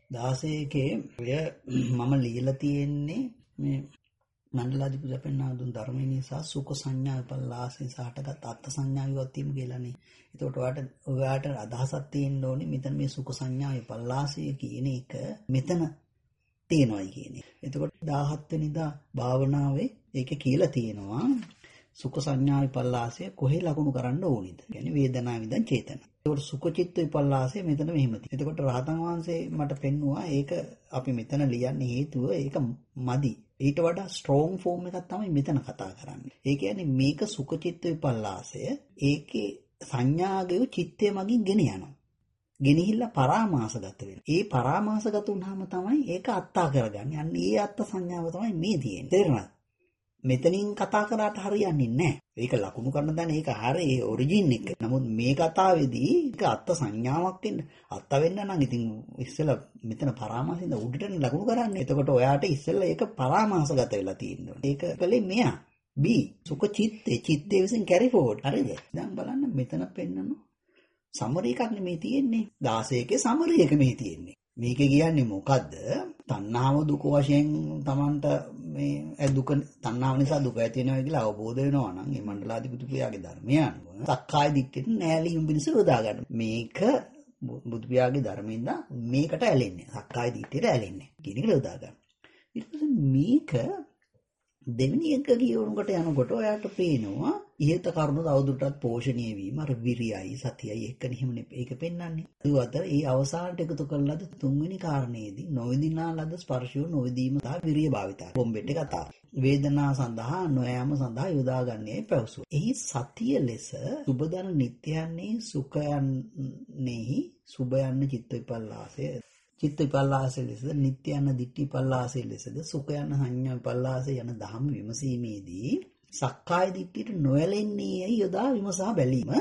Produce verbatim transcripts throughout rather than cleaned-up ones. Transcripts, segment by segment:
දාසයකේ ඔය මම ලියලා තියෙන්නේ මේ මණ්ඩලාධිපති පෙන්වා දුන් ධර්මය නිසා සුඛ සංඥා විපල්ලාසෙන් සහටගත් අත්ත් සංඥා විවත්වීම කියලානේ. ඒකට ඔයාට ඔයාට අදහසක් තියෙන්න ඕනේ මෙතන මේ සුඛ සංඥා විපල්ලාසය කියන එක මෙතන තියෙනවායි කියන්නේ. එතකොට දාහත් වෙනිදා භාවනාවේ ඒක කියලා තියෙනවා සුඛ සංඥා විපල්ලාසය කොහේ ලකුණු කරන්න ඕනිද? කියන්නේ වේදනා විඳන් චේතන. ඒකට සුඛ චිත්ත විපල්ලාසය මෙතන මෙහෙම තියෙනවා. එතකොට රහතන් වහන්සේ මට පෙන්නුවා ඒක අපි මෙතන ලියන්න හේතුව ඒක මදි. ඊට වඩා ස්ට්‍රෝං ෆෝම් එකක් තමයි මෙතන කතා කරන්නේ. ඒ කියන්නේ මේක සුඛ චිත්ත විපල්ලාසය ඒකේ සංඥාගය චිත්තය මගින් ගෙන යනවා. ගෙනහිල්ලා පරාමාසගත වෙනවා. ඒ පරාමාසගත වුනහම තමයි ඒක අත්තා කරගන්නේ. අන්න ඒ අත්ත සංඥාව තමයි මේ තියෙන්නේ. තේරෙනවද? මෙතනින් කතා කරාට හරියන්නේ නැහැ. ඒක ලකුණු කරන දැන ඒක හරිය ඒ ඔරිජින් එක. නමුත් මේ කතාවේදී ඒක අත්ත සංඥාවක් වෙන්න අත්ත වෙන්න නම් ඉතින් ඉස්සෙල්ලා මෙතන පරාමාසින්ද උඩටනේ ලකුණු කරන්නේ. එතකොට ඔයාට ඉස්සෙල්ලා ඒක පරාමාසගත වෙලා තියෙනවා. ඒක කලේ මෙයා B සුඛ චිත්තේ චිත්තේ විසින් කැරි ෆෝවර්ඩ්. හරිද? දැන් බලන්න මෙතන පෙන්නනවා සමරි එකක් නෙමෙයි තියෙන්නේ. දාසයකේ සමරි එක මේ තියෙන්නේ. මේක කියන්නේ මොකද්ද? තණ්හාව දුක වශයෙන් Tamanට මේ දුක තණ්හාව නිසා දුක ඇති වෙනවා කියලා අවබෝධ වෙනවා නම් මේ මණ්ඩලාධිපති පියාගේ ධර්මය අනුව සක්කාය දිට්ඨියට නෑලීම් පිණිස යොදා ගන්න. මේක බුදු පියාගේ ධර්මයෙන් මේකට ඇලෙන්නේ. සක්කාය දිට්ඨියට ඇලෙන්නේ. කියන එක යොදා ගන්න. ඊට පස්සේ මේක දෙවෙනි එක කියනකොට යනකොට ඔයාට පේනවා ඉහත කරුණු තවදුරටත් පෝෂණය වීම අර විරියයි සතියයි එක්ක නිහිමනේ ඒක පෙන්වන්නේ. ඒ අතර ඒ අවසානට එකතු කරලාද තුන්වෙනි කාරණේදී නොවිදිනා ලද ස්පර්ශය නොවිදීම සහ විරිය භාවිතය. බොම්බෙට් කතාව. වේදනා සඳහා නොයෑම සඳහා යොදාගන්නේ පැවසුව. එහි සතිය ලෙස සුබදන නිත්‍යයන්හි සුඛයන්හි සුබ යන්න චිත්ත විපල්ලාසය චිත්ත විපල්ලාසය ලෙසද නිත්‍ය යන දිට්ඨි විපල්ලාසය ලෙසද සුඛ යන සංඥා විපල්ලාසය යන දහම විමසීමේදී සක්කාය දිට්ඨියට නොයැලෙන්නේ යයි යොදා විමසා බැලීම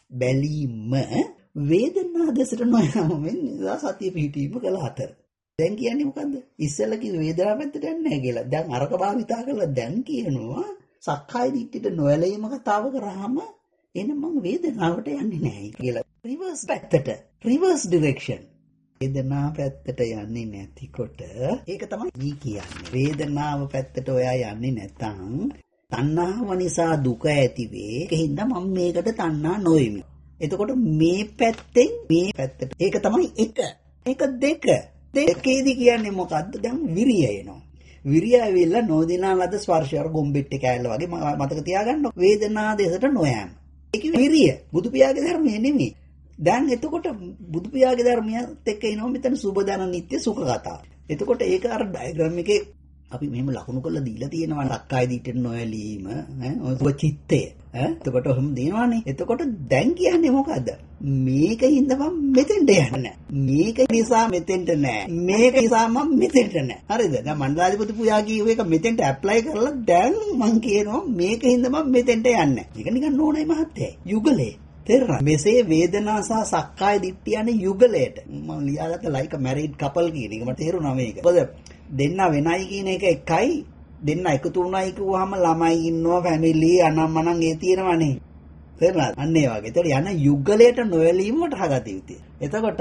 බැලීම වේදනා දෙසට නොයෑමෙන් නිසා සතිය පිහිටීම කළ අතර. දැන් කියන්නේ මොකද්ද? ඉස්සෙල්ලා කිව්ව වේදනාව පැත්තට යන්නේ නැහැ කියලා. දැන් අරක භාවිතා කරලා දැන් කියනවා සක්කාය දිට්ඨියට නොයැලීම කතාව කරාම එන මං වේදනාවට යන්නේ නැහැ කියලා. රිවර්ස් පැත්තට රිවර්ස් ඩිරෙක්ෂන් වේදනාව පැත්තට යන්නේ නැතිකොට ඒක තමයි දී කියන්නේ. වේදනාව පැත්තට ඔයා යන්නේ නැතනම් තණ්හාව නිසා දුක ඇති වේ. ඒකින්ද මම මේකට තණ්හා නොවෙමි. එතකොට මේ පැත්තෙන් මේ පැත්තට ඒක තමයි එක. ඒක දෙක. දෙකේදී කියන්නේ මොකද්ද? දැන් විරිය එනවා. විරිය ඇවිල්ලා නොදිනා ලද ස්පර්ශය අර ගොම්බෙට් එක ඇල්ල වගේ මතක තියාගන්න. වේදනා දෙසට නොයෑම. ඒක විරිය. බුදු පියාගේ ධර්මයේ නෙමෙයි. දැන් එතකොට බුදු පියාගේ ධර්මයත් එක්ක එනවා මෙතන සුබදන නිත්‍ය සුඛ කතාව. එතකොට ඒක අර ඩයග්‍රෑම් එකේ අපි මෙහෙම ලකුණු කරලා දීලා තියෙනවා ලක්කාය දීට නොයලීම ඈ ඔය චිත්තය ඈ එතකොට ඔහොම දිනවනේ. එතකොට දැන් කියන්නේ මොකද්ද? මේකින්ද මම මෙතෙන්ට යන්නේ. මේක නිසා මෙතෙන්ට නෑ. මේක නිසා මම මෙතෙන්ට නෑ. හරිද? දැන් මණ්ඩලාධිපති පුයා කියව එක මෙතෙන්ට ඇප්ලයි කරලා දැන් මම කියනවා මේකින්ද මම මෙතෙන්ට යන්නේ. මේක නිකන් නෝනයි මහත්තයයි. යුගලේ තේරෙනවද? මෙසේ වේදනා සහ සක්කාය දිට්ඨිය යන යුගලයට මම ලියාගත්ත ලයික මැරිඩ් කපල් කියන එක මට තේරුණා මේක. මොකද දෙන්න වෙනයි කියන එක එකයි දෙන්න එකතු වුණයි කිව්වහම ළමයි ඉන්නවා ෆැමිලි අනම්මනම් ඒ තියෙනවනේ. තේරුණාද? අන්න ඒ වගේ. ඒතර යන යුගලයට නොයලීමට හගත යුතුයි. එතකොට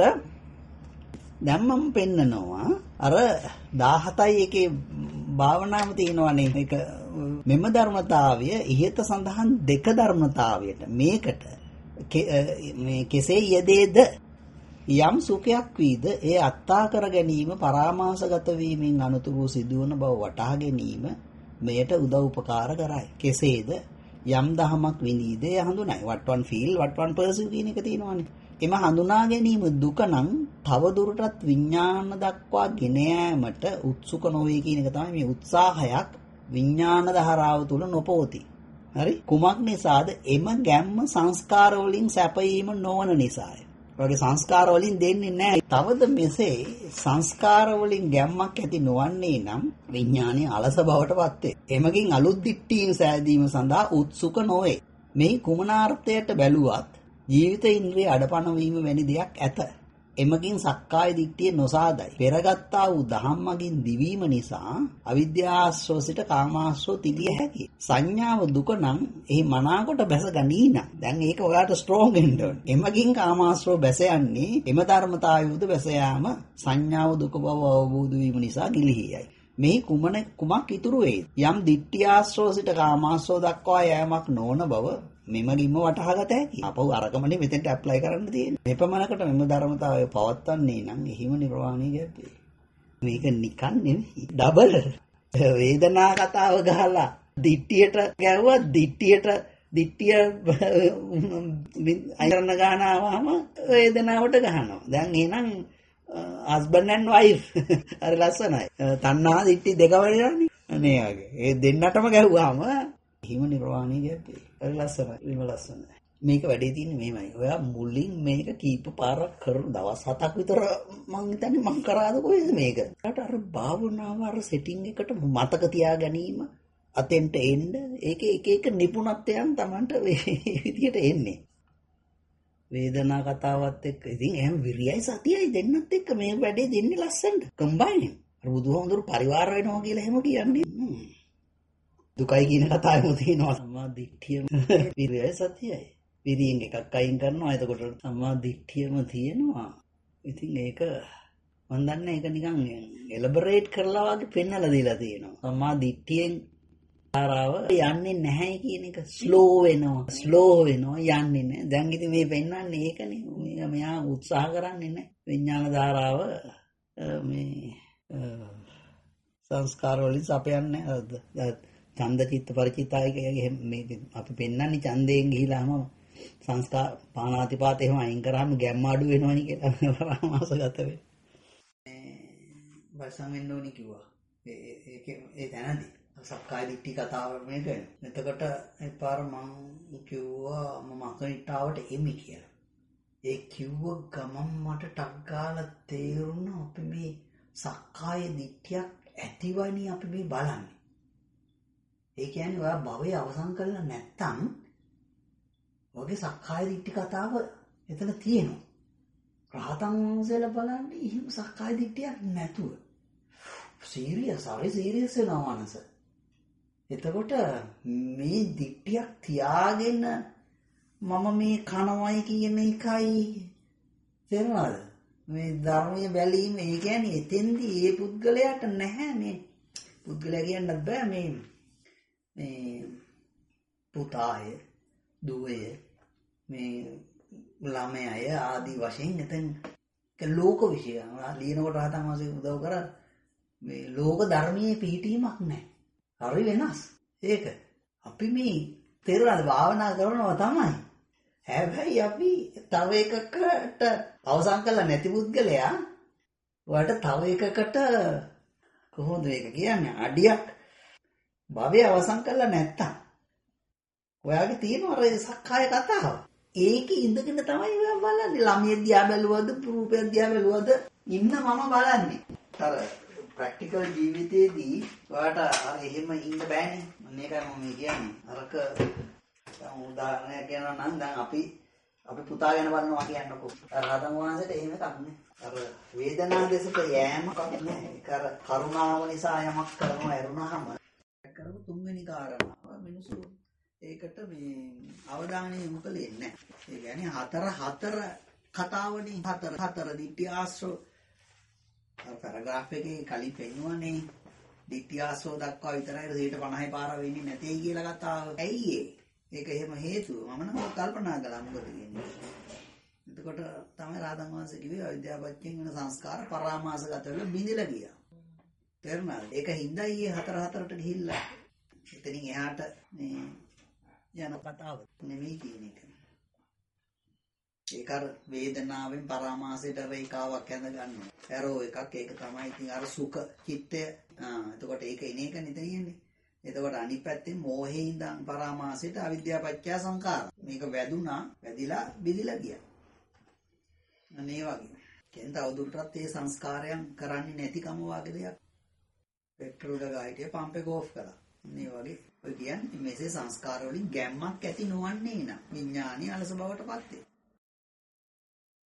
දැන් මම පෙන්නනවා අර දාහතයි එකේ භාවනාව තියෙනවනේ. මේක මෙම ධර්මතාවය ඉහත සඳහන් දෙක ධර්මතාවයට මේකට මේ කෙසේ යෙදේද යම් සුඛයක් වීද ඒ අත්තා කර ගැනීම පරාමාසගත වීමෙන් අනුතුරු සිදුවන බව වටහා ගැනීම මෙයට උදව් උපකාර කරයි. කෙසේද යම් දහමක් විනීද ඒ හඳුනයි. what one feel what one perceive කියන එක තියෙනවානේ. එම හඳුනා ගැනීම දුක නම් තව දුරටත් විඥාන දක්වා ගෙන යාමට උත්සුක නොවේ කියන එක තමයි මේ උත්සාහයක් විඥාන ධාරාව තුල නොපවති. හරි? කුමක් නිසාද? එම ගැම්ම සංස්කාර වලින් සැපයීම නොවන නිසාය. ඔයගේ සංස්කාර වලින් දෙන්නේ නැහැ. තවද මෙසේ සංස්කාර වලින් ගැම්මක් ඇති නොවන්නේ නම් විඥානයේ අලස බවට පත් වේ. එමගින් අලුත් දිට්ඨීන් සෑදීම සඳහා උත්සුක නොවේ. මේ කුමනාර්ථයට බැලුවත් ජීවිත ඉන්ද්‍රිය අඩපණ වීම වැනි දෙයක් ඇත. එමගින් සක්කාය දිට්ඨිය නොසාදයි. පෙරගත්තා වූ ධම්මකින් දිවීම නිසා අවිද්‍යාශ්‍රව සිට කාමාශ්‍රව තිබිය හැකියි. සංඥාව දුක නම් එහි මනාකොට බැස ගනීන. දැන් ඒක ඔයාලට ස්ට්‍රෝං වෙන්න ඕනේ. එමගින් කාමාශ්‍රව බැස යන්නේ එම ධර්මතාවයුද බැස යාම සංඥාව දුක බව අවබෝධ වීම නිසා ගිලිහියයි. මේ කුමන කුමක් ඉතුරු වේද? යම් දිට්ඨියාශ්‍රව සිට කාමාශ්‍රව දක්වා යෑමක් නොවන බව මෙමගින්ම වටහාගත හැකියි. අපව අරකමනේ මෙතෙන්ට ඇප්ලයි කරන්න තියෙන්නේ. මෙපමණකට මෙම ධර්මතාවය පවත්වන්නේ නම් එහිම නිර්වාණය ගැපේ. මේක නිකන් නෙමෙයි. ඩබල් වේදනා කතාව ගහලා දිට්ඨියට ගැව්වා දිට්ඨියට දිට්ඨිය අයරණ ගන්නාවම වේදනාවට ගහනවා. දැන් එහෙනම් husband and wife අර ලස්සනයි. තණ්හා දිට්ඨි දෙක වලින්නේ. අනේ වගේ. ඒ දෙන්නටම ගැහුවාම හිම නිර්වාණය ගැපේ. හරි ලස්සනයි. විම ලස්සනයි. මේක වැඩේ තියෙන්නේ මෙහෙමයි. ඔයා මුලින් මේක කීප පාරක් කරන දවස් හතක් විතර මං හිතන්නේ මං කරාද කොහෙද මේක? ඊට අර භාවනාව අර සෙටින් එකට මතක තියා ගැනීම අතෙන්ට එන්න ඒකේ එක එක නිපුණත්වයන් Tamanට විදියට එන්නේ. වේදනා කතාවත් එක්ක ඉතින් එහෙම විරියයි සතියයි දෙන්නත් එක්ක මේ වැඩේ දෙන්නේ ලස්සනට. කම්බයින්. අර බුදුහාමුදුරු පරිවාර වෙනවා කියලා එහෙම කියන්නේ. දුකයි කියන කතාවෙම තියෙනවා සම්මා දිට්ඨියම විරියයි සතියයි. විරියෙන් එකක් අයින් කරනවා. එතකොට සම්මා දිට්ඨියම තියෙනවා. ඉතින් ඒක මම දන්නේ ඒක නිකන් එලබරේට් කරලා වගේ පෙන්නලා දීලා තියෙනවා. සම්මා දිට්ඨියෙන් ආරාව යන්නේ නැහැ කියන එක ස්ලෝ වෙනවා. ස්ලෝ වෙනවා යන්නේ නැහැ. දැන් ඉතින් මේ පෙන්නන්නේ ඒකනේ. මේක මෙයා උත්සාහ කරන්නේ නැහැ. විඥාන ධාරාව මේ සංස්කාර වලින් සපයන්නේ ඡන්ද චිත්ත පරිචිතායකයේ මේක අපි පෙන්නන්නේ ඡන්දයෙන් ගිහිලාම සංස්කාර පාණාතිපාත එහෙම අයින් කරාම ගැම්ම අඩු වෙනවනි කියලා පරාමාසගත වෙන්නේ. මේ වසන් වෙන්න ඕනි කිව්වා. ඒ ඒකේ ඒ දැනදී සක්කාය දිට්ඨි කතාව මේක. එතකොට එපාර මම කිව්වා මම අකනිටාවට එමි කියලා. ඒ කිව්ව ගමන් මට ටක් ගාලා තේරුණා අපි මේ සක්කාය දිට්ඨියක් ඇතිවයිනි අපි මේ බලන්නේ. ඒ කියන්නේ ඔයා භවය අවසන් කරලා නැත්තම් ඔගේ සක්කාය දිට්ඨි කතාව එතන තියෙනවා. රහතන් වහන්සේලා බලන්නේ එහෙම සක්කාය දිට්ඨියක් නැතුව. සීරියස් හරි සීරියස් වෙනවා මනස. එතකොට මේ දිට්ඨියක් තියාගෙන මම මේ කනවයි කියන එකයි තේරුණාද? මේ ධර්මයේ බැලීම ඒ කියන්නේ එතෙන්දී ඒ පුද්ගලයාට නැහැ මේ පුද්ගලයා කියන්නත් බෑ මේ මේ පුතාය දුවය මේ ළමයාය ආදී වශයෙන් එතෙන් ලෝක විශ්ය ලියනකොට රහතන් වහන්සේ උදව් කරා මේ ලෝක ධර්මයේ පිහිටීමක් නැහැ. හරි වෙනස්. ඒක අපි මේ තේරුණාද භාවනා කරනවා තමයි. හැබැයි අපි තව එකකට අවසන් කළා නැති පුද්ගලයා ඔයාලට තව එකකට කොහොමද මේක කියන්නේ අඩියක් භවය අවසන් කළා නැත්තම් ඔයාගේ තියෙන අර සක්කාය කතාව. ඒකේ ඉඳගෙන තමයි ඔයා බලන්නේ. ළමයේ දිහා බැලුවද, රූපය දිහා බැලුවද ඉන්න මම බලන්නේ. අර ප්‍රැක්ටිකල් ජීවිතේදී ඔයාට අර එහෙම ඉන්න බෑනේ. මේකයි මම කියන්නේ. අරක උදාහරණයක් කියනවා නම් දැන් අපි අපි පුතා ගැන බලනවා කියන්නකෝ. අර රහතන් වහන්සේට එහෙම එකක් නෑ. අර වේදනාව දෙසට යෑමක් නෑ. ඒක අර කරුණාව නිසා යමක් කරනවා ඇරුණාම කරපු තුන්වෙනි කාරණාව මිනිස්සු ඒකට මේ අවධානය යොමු කළේ නැහැ. ඒ කියන්නේ හතර හතර කතාවනේ හතර හතර දිට්ඨි ආශ්‍රව අර පැරග්‍රාෆ් එකේ කලින් පෙන්වන්නේ දිට්ඨි ආශ්‍රව දක්වා විතරයි එකසිය පනහයි පාර වෙන්නේ නැtei කියලා කතාව. ඇයි ඒ? ඒක එහෙම හේතුව මම නම් කල්පනා කළා මොකද කියන්නේ. එතකොට තමයි රාතන් වහන්සේ කිව්වේ අවිද්‍යාවපත්‍යෙන් වෙන සංස්කාර පරාමාසගත වෙලා බිඳිලා ගියා. තේරුණාද? ඒක හින්දා ඊයේ හතර හතරට ගිහිල්ලා එතනින් එහාට මේ යන කතාව නෙමෙයි කියන එක. ඒක අර වේදනාවෙන් පරාමාසයට රේඛාවක් ඇඳ ගන්නවා. ඇරෝ එකක් ඒක තමයි ඉතින් අර සුඛ චිත්තය. ආ එතකොට ඒක එන එක නෙද කියන්නේ. එතකොට අනිත් පැත්තෙන් මෝහේ ඉඳන් පරාමාසයට අවිද්‍යාව පත්‍ය සංඛාර. මේක වැදුනා, වැදිලා බිදිලා ගියා. අනේ වගේ. කියන්නේ තවදුරටත් මේ සංස්කාරයන් කරන්නේ නැතිකම වගේ දෙයක්. පෙට්‍රෝල් ගායිටේ පම්ප් එක ඕෆ් කළා. මේ වගේ ඔය කියන්නේ මේසේ සංස්කාර වලින් ගැම්මක් ඇති නොවන්නේ නා. විඥානීය අලස බවට පත් වෙනවා.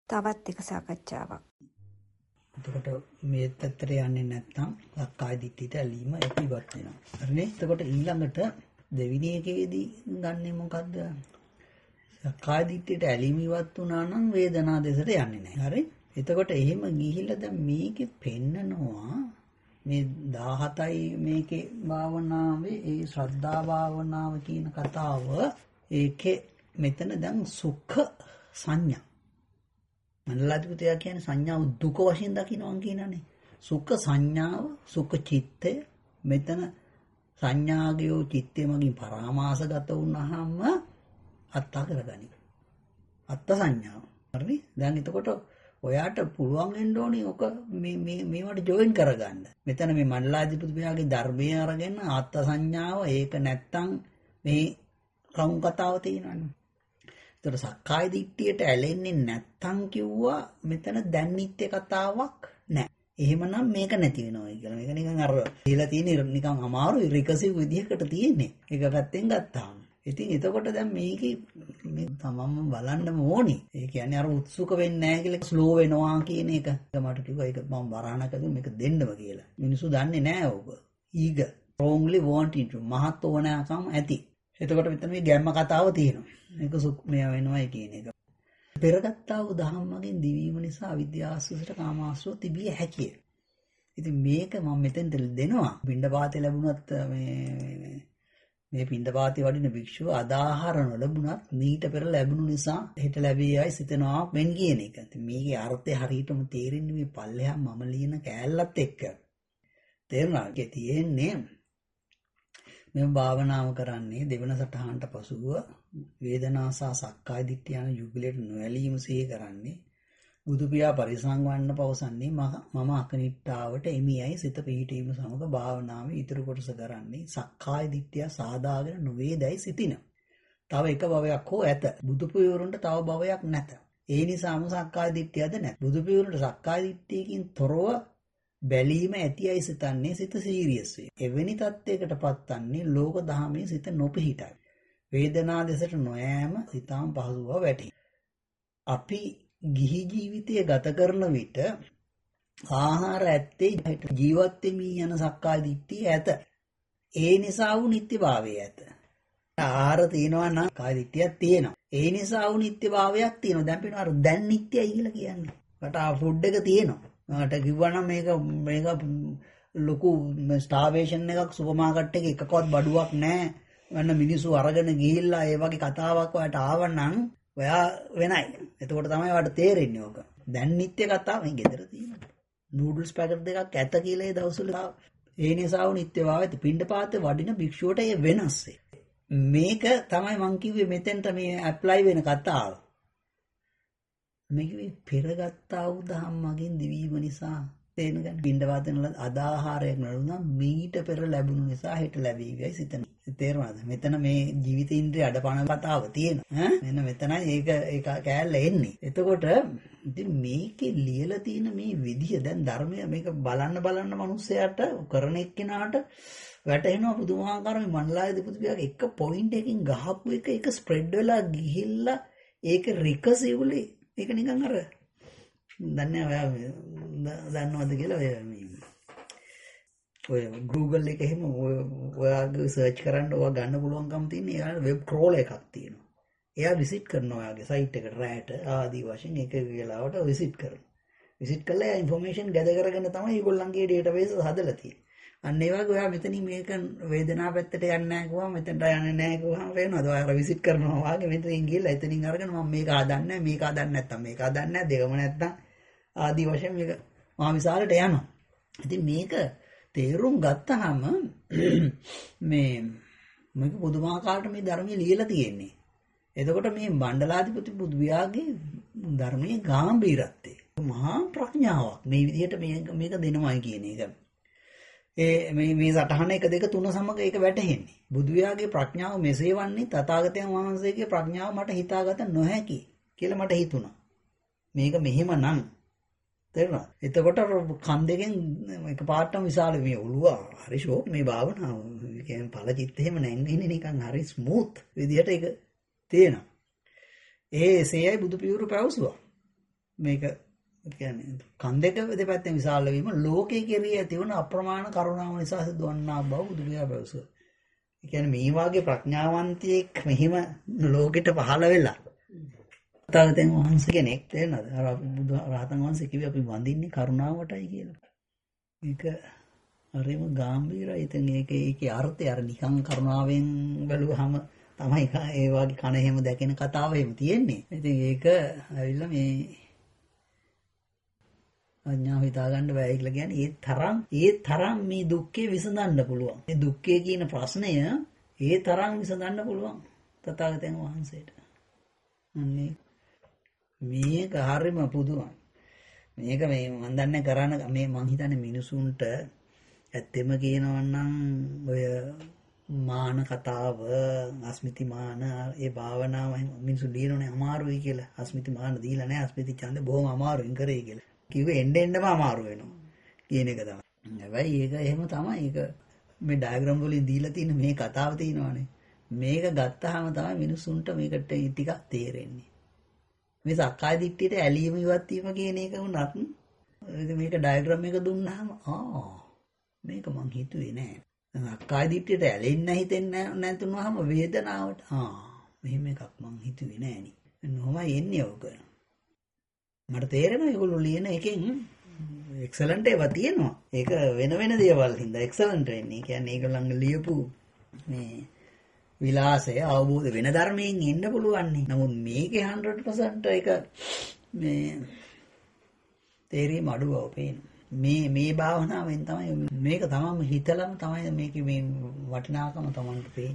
තවත් එක සාකච්ඡාවක්. එතකොට මේ පැත්තට යන්නේ නැත්නම් සක්කාය දිට්ඨියට ඇලීම ඒක ඉවත් වෙනවා. හරිනේ? එතකොට ඊළඟට දෙවෙනි එකේදී ගන්නෙ මොකද්ද? සක්කාය දිට්ඨියට ඇලීම ඉවත් වුණා නම් වේදනා දෙසට යන්නේ නැහැ. හරි? එතකොට එහෙම ගිහිල්ලා දැන් මේකේ පෙන්නනවා මේ දහසයි මේකේ භාවනාවේ ඒ ශ්‍රද්ධා භාවනාව කියන කතාව ඒකේ මෙතන දැන් සුඛ සංඥා මනලාධිපතියා කියන්නේ සංඥාව දුක වශයෙන් දකින්නවා කියනනේ. සුඛ සංඥාව සුඛ චිත්තය මෙතන සංඥාගයෝ චිත්තය මගින් පරාමාසගත වුණාම අත්තා කරගනි. අත්ත සංඥාව. හරිනේ? දැන් එතකොට ඔයාට පුළුවන් වෙන්න ඕනේ ඔක මේ මේ මේවට ජොයින් කරගන්න. මෙතන මේ මණ්ඩලාධිපතියාගේ ධර්මය අරගෙන ආත්ත සංඥාව ඒක නැත්තම් මේ කවුන් කතාව තියෙනවනේ. ඒතර සක්කාය දිට්ඨියට ඇලෙන්නේ නැත්තම් කිව්වා මෙතන දැන් නිත්‍ය කතාවක් නැහැ. එහෙමනම් මේක නැති වෙනවා කියලා. මේක නිකන් අර දීලා තියෙන නිකන් අමාරු රිකසිව් විදිහකට තියෙන්නේ. ඒක පැත්තෙන් ගත්තාම. ඉතින් එතකොට දැන් මේකේ මේ තමන්ම බලන්නම ඕනේ. ඒ කියන්නේ අර උත්සුක වෙන්නේ නැහැ කියලා ස්ලෝ වෙනවා කියන එක. මට කිව්වා ඒක මම වරණකදී මේක දෙන්නම කියලා. මිනිස්සු දන්නේ නැහැ ඕක. ඊග strongly wanting to මහත් ඕනෑකම් ඇති. එතකොට මෙතන මේ ගැම්ම කතාව තියෙනවා. මේක මෙය වෙනවා කියන එක. පෙරගත්තා වූ ධම්මගෙන් දිවීම නිසා අවිද්‍යාවසුසට කාමාශ්‍රව තිබිය හැකිය. ඉතින් මේක මම මෙතෙන්ට දෙනවා. පින්ඩපාතේ ලැබුණත් මේ මේ පින්ඩපාතේ වඩින භික්ෂුව අදාහාර නොලැබුණත් මීට පෙර ලැබුණු නිසා හෙට ලැබෙයියි සිතනවා මෙන් කියන එක. ඉතින් මේකේ අර්ථය හරියටම තේරෙන්නේ මේ පල්ලෙහා මම ලියන කෑල්ලත් එක්ක. තේරුණාද? ඒක තියෙන්නේ මේ භාවනාව කරන්නේ දෙවන සටහනට පසුව වේදනා සහ සක්කාය දිට්ඨිය යන යුගලයට නොඇලීම සිහි කරන්නේ බුදු පියා පරිසංවන්න පවසන්නේ මම අකනිට්ඨාවට එමියයි සිත පිහිටීම සමග භාවනාවේ ඊතර කොටස කරන්නේ සක්කාය දිට්ඨිය සාදාගෙන නොවේදයි සිටින. තව එක භවයක් හෝ ඇත. බුදු පියවරුන්ට තව භවයක් නැත. ඒ නිසාම සක්කාය දිට්ඨියද නැත. බුදු පියවරුන්ට සක්කාය දිට්ඨියකින් තොරව බැලීම ඇතියි සිතන්නේ සිත සීරියස් වේ. එවැනි තත්යකට පත්වන්නේ ලෝක දහමේ සිත නොපිහිටයි. වේදනා දෙසට නොයෑම සිතාම් පහසුව වැටේ. අපි ගිහි ජීවිතය ගත කරන විට ආහාර ඇත්තේ ජීවත් වෙමි යන සක්කාය දිට්ඨිය ඇත. ඒ නිසා වූ නිත්‍යභාවය ඇත. ආහාර තියෙනවා නම් කාය දිට්ඨියක් තියෙනවා. ඒ නිසා වූ නිත්‍යභාවයක් තියෙනවා. දැන් පිටු අර දැන් නිත්‍යයි කියලා කියන්නේ. මට ආ ෆුඩ් එක තියෙනවා. මට කිව්වනම් මේක මේක ලොකු ස්ටාර්වේෂන් එකක් සුපර් මාකට් එකේ එකකවත් බඩුවක් නැහැ. වන්න මිනිස්සු අරගෙන ගිහිල්ලා ඒ වගේ කතාවක් ඔයාලට ආවනම් ඔයා වෙනයි. එතකොට තමයි ඔයාලට තේරෙන්නේ ඕක. දැන් නිත්‍ය කතාව මේ ගෙදර තියෙනවා. නූඩල්ස් පැකට් දෙකක් ඇත කියලා ඒ දවස්වල ඒ නිසා වු නිත්‍යභාවයත් පින්ඩපාතේ වඩින භික්ෂුවට ඒ වෙනස්. මේක තමයි මං කිව්වේ මෙතෙන්ට මේ ඇප්ලයි වෙන කතාව. මේක පෙරගත්තා වූ ධම්මගෙන් දිවීම නිසා තේනගන්න පින්ඩපාතේ වල අදාහාරයක් නළුනා මීට පෙර ලැබුණු නිසා හෙට ලැබෙයිවයි සිතන. තේරුණාද? මෙතන මේ ජීවිත ඉන්ද්‍රිය අඩපණ කතාව තියෙනවා. ඈ මෙන්න මෙතනයි ඒක ඒක කෑල්ල එන්නේ. එතකොට ඉතින් මේකේ ලියලා තියෙන මේ විදිය දැන් ධර්මය මේක බලන්න බලන්න මිනිස්සයාට කරන එක්කෙනාට වැටෙනවා පුදුමාකාර මේ මණ්ඩලාධිපතියාගේ එක පොයින්ට් එකකින් ගහපු එක ඒක ස්ප්‍රෙඩ් වෙලා ගිහිල්ලා ඒක රිකසිව්ලි ඒක නිකන් අර දන්නේ ඔයා දන්නවද කියලා ඔය මේ ඔය Google එකේ එහෙම ඔයාගේ සර්ච් කරන්න ඔයා ගන්න පුළුවන්කම තියෙන එයාට වෙබ් ක්‍රෝල් එකක් තියෙනවා. එයා විසිට් කරනවා ඔයාගේ සයිට් එකට රැට ආදී වශයෙන් එක වෙලාවට විසිට් කරනවා. විසිට් කළා එයා ইনফර්මේෂන් ගැදර් කරගෙන තමයි ඒගොල්ලන්ගේ ඩේටාබේස් හදලා තියෙන්නේ. අන්න ඒ වගේ ඔයා මෙතනින් මේක වේදනාව පැත්තට යන්නේ නැහැ කිව්වම මෙතනට යන්නේ නැහැ කිව්වම වෙනවද? ඔයා විසිට් කරනවා වාගේ මෙතනින් ගිහලා එතනින් අරගෙන මම මේක හදන්නේ මේක හදන්නේ නැත්තම් මේක හදන්නේ නැහැ දෙකම නැත්තම් ආදී වශයෙන් මේක මහා විශාලට යනවා. ඉතින් මේක තේරුම් ගත්තාම මේ මේක පුදුමාකාරට මේ ධර්මයේ ලියලා තියෙන්නේ. එතකොට මේ මණ්ඩලාධිපති බුදු වියාගේ ධර්මයේ ගැඹීරත්වය මහා ප්‍රඥාවක් මේ විදිහට මේක මේක දෙනවයි කියන එක. ඒ මේ මේ සටහන එක දෙක තුන සමග ඒක වැටහෙන්නේ. බුදු වියාගේ ප්‍රඥාව මෙසේ වන්නේ තථාගතයන් වහන්සේගේ ප්‍රඥාව මට හිතාගත නොහැකි කියලා මට හිතුණා. මේක මෙහෙමනම් තේරුණා. එතකොට කන් දෙකෙන් එකපාරටම විශාල මේ ඔළුව හරි ෂෝක් මේ භාවනාව. ඒ කියන්නේ පළ චිත්ත එහෙම නැංගින්නේ නිකන් හරි ස්මූත් විදිහට ඒක තියෙනවා. ඒ එසේයි බුදු පියුරු පැවසුවා. මේක කියන්නේ කන් දෙක දෙපැත්තෙන් විශාල වීම ලෝකයේ කෙරෙහි ඇති වන අප්‍රමාණ කරුණාව නිසා සිදුවන්නා බව බුදුරජා පැවසුවා. ඒ කියන්නේ මේ වාගේ ප්‍රඥාවන්තයෙක් මෙහිම ලෝකෙට පහළ වෙලා තථාගතයන් වහන්සේ කෙනෙක් තේරෙනවද? අර බුදු රහතන් වහන්සේ කිව්වේ අපි වඳින්නේ කරුණාවටයි කියලා. මේක හරිම ගැඹීරයි. ඉතින් ඒක ඒකේ අර්ථය අර නිකන් කරුණාවෙන් බැලුවාම තමයි ඒ වගේ කණ එහෙම දැකෙන කතාව එහෙම තියෙන්නේ. ඉතින් ඒක ඇවිල්ලා මේ අඥාව හිතා ගන්න බෑ කියලා කියන්නේ ඒ තරම් ඒ තරම් මේ දුක්ඛේ විසඳන්න පුළුවන්. මේ දුක්ඛේ කියන ප්‍රශ්නය ඒ තරම් විසඳන්න පුළුවන් තථාගතයන් වහන්සේට. අනේ මේක හරිම පුදුමයි. මේක මේ මම දන්නේ කරන්න මේ මං හිතන්නේ මිනිසුන්ට ඇත්තෙම කියනවා නම් ඔය මාන කතාව අස්මිති මාන ඒ භාවනාව මිනිස්සු දීනෝනේ අමාරුයි කියලා. අස්මිති මාන දීලා නැහැ. අස්මිති ඡන්දේ බොහොම අමාරුවෙන් කරේ කියලා. කිව්වේ එන්න එන්නම අමාරු වෙනවා කියන එක තමයි. හැබැයි ඒක එහෙම තමයි. ඒක මේ ඩයග්‍රෑම් වලින් දීලා තියෙන මේ කතාව තියෙනවානේ. මේක ගත්තාම තමයි මිනිසුන්ට මේකට ටිකක් තේරෙන්නේ. මේ සක්කාය දිට්ඨියට ඇලීම ඉවත් වීම කියන එක උනත් මේක ඩයග්‍රෑම් එක දුන්නාම ආ මේක මං හිතුවේ නෑ. සක්කාය දිට්ඨියට ඇලෙන්න හිතෙන්නේ නැතුනහම වේදනාවට ආ මෙහෙම එකක් මං හිතුවේ නෑනි. එන්නෝමයි එන්නේ ඔක. මට තේරෙනවා ඒගොල්ලෝ ලියන එකෙන් එක්සලන්ට් ඒවා තියෙනවා. ඒක වෙන වෙන දේවල් හින්දා එක්සලන්ට් වෙන්නේ. කියන්නේ ඒගොල්ලන්ගේ ලියපු මේ විලාසය අවබෝධ වෙන ධර්මයෙන් එන්න පුළුවන් නේ. නමුත් මේකේ hundred percent එක මේ තේරීම අඩුවව පේනවා. මේ මේ භාවනාවෙන් තමයි මේක තමම හිතලම තමයි මේකේ මේ වටිනාකම තමන්ට පේන්නේ.